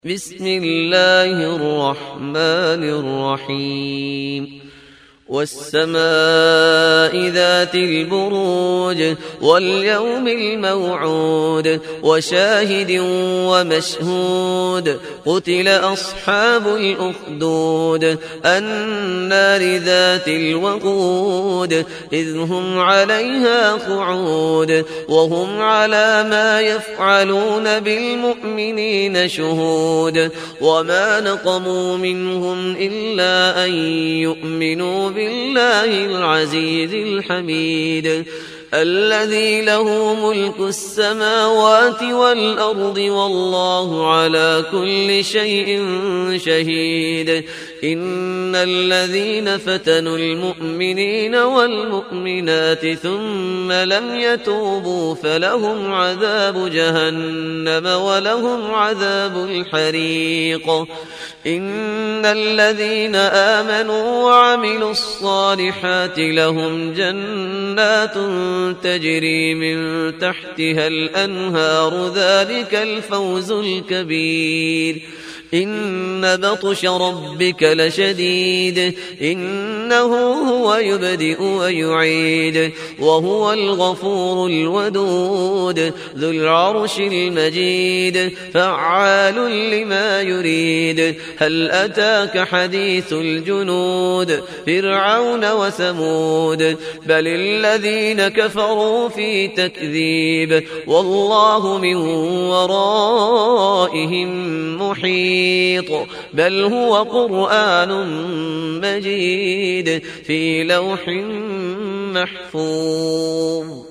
بسم الله الرحمن الرحيم والسماء ذات البروج واليوم الموعود وشاهد ومشهود قتل أصحاب الأخدود النار ذات الوقود إذ هم عليها قعود وهم على ما يفعلون بالمؤمنين شهود وما نقموا منهم إلا أن يؤمنوا بالله العزيز الحميد الذي له ملك السماوات والأرض والله على كل شيء شهيد إن الذين فتنوا المؤمنين والمؤمنات ثم لم يتوبوا فلهم عذاب جهنم ولهم عذاب الحريق إن الذين آمنوا وعملوا الصالحات لهم جنات تجري من تحتها الأنهار ذلك الفوز الكبير إن بطش ربك لشديد إنه هو يبدئ ويعيد وهو الغفور الودود ذو العرش المجيد فعال لما يريد هل أتاك حديث الجنود فرعون وثمود بل الذين كفروا في تكذيب والله من ورائهم محيط بل هو قرآن مجيد في لوح محفوظ